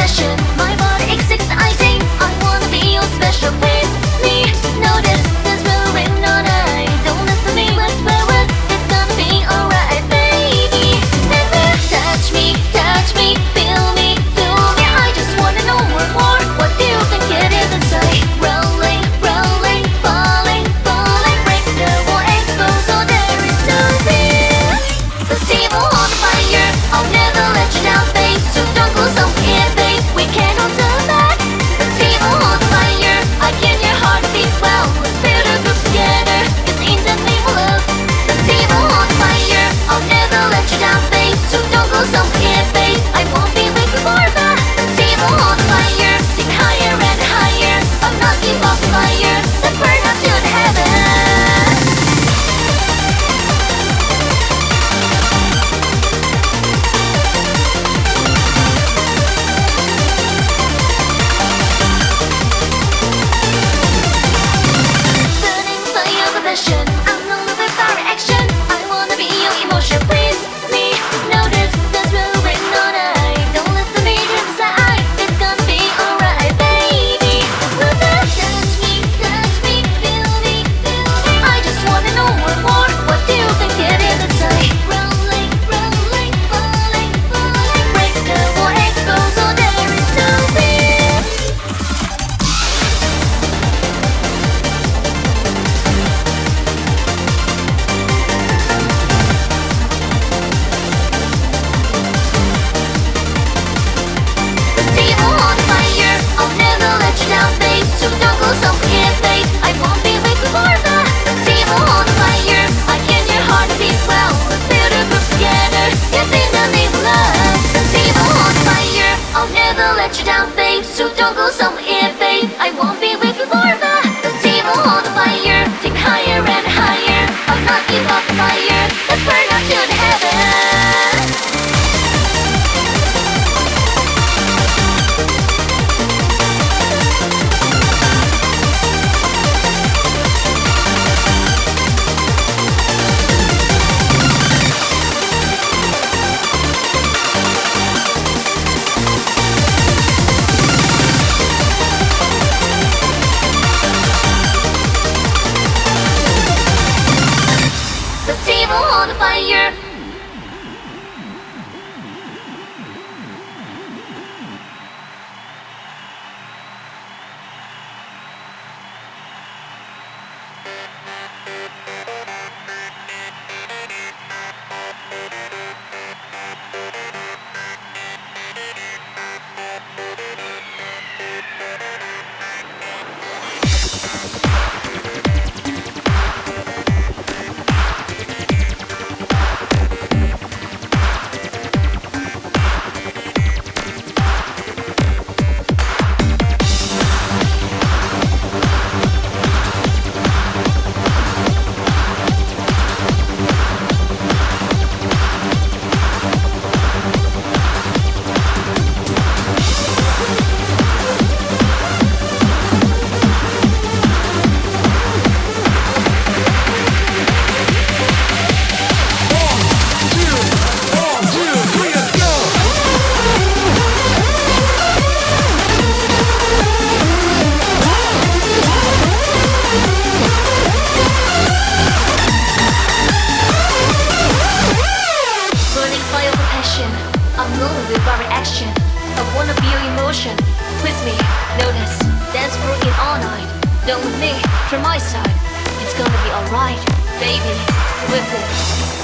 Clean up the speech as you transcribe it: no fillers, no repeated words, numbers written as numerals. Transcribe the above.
passion. My body aches exciting. I wanna be your special. Please me notice there's blue written on I. Don't listen to me whisper words. It's gonna be alright, baby. Never touch me, feel me, feel me. I just wanna know more. What do you think it is inside? Rolling, rolling, falling, falling. Break the wall, expose so there is no fear. The table on fire. I'll never let you down, babe. So don't go so here, babe. We can't hold turn back. The table on fire. I can hear heartbeat well. Let's build a group together. It's in the name of love. The table on fire. I'll never let you down, babe. So don't go so here, babe. I won't be with you forever. The table on fire. Sing higher and higher. I'm not giving up fire. Let's burn up to the heaven. Burning fire of passion. I'm all over fire action. I wanna be your emotion. Please me notice there's blue written on I. Don't let the need inside. It's gonna be alright, baby. Never touch me, feel me, feel me. I just wanna know more. What do you think it is inside? Rolling, rolling, falling, falling. Break the wall, expose so there is no fear. Table on fire. I'll never let you down, babe. So don't go so here, babe. I won't be with you forever. The table on fire. I can hear heartbeat well. Let's build a group together. Yes, in the name of love. The table on fire. I'll never let you down, babe. So don't go so here, babe. I won't be with you forever. The table on fire. Take higher and higher. I'll not give up the fire. Let's burn up to the heaven. The table on fire. Burning fire of passion. I'm lonely with my reaction. I wanna be your emotion. With me, notice. Dance for it all night. Don't with me, from my side. It's gonna be alright, baby. With it.